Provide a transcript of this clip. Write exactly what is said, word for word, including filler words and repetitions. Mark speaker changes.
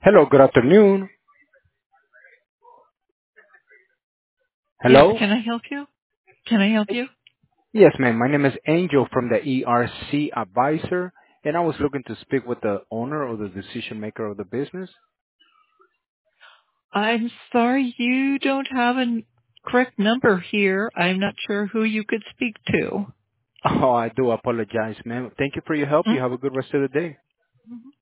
Speaker 1: Hello, good afternoon.
Speaker 2: Yes,
Speaker 1: Hello?
Speaker 2: can I help you? Can I help you?
Speaker 1: Yes, ma'am. My name is Angel from the E R C Advisor, and I was looking to speak with the owner or the decision maker of the business.
Speaker 2: I'm sorry you don't have a correct number here. I'm not sure who you could speak to.
Speaker 1: Oh, I do apologize, ma'am. Thank you for your help.
Speaker 2: Mhm.
Speaker 1: You have a good rest of the day.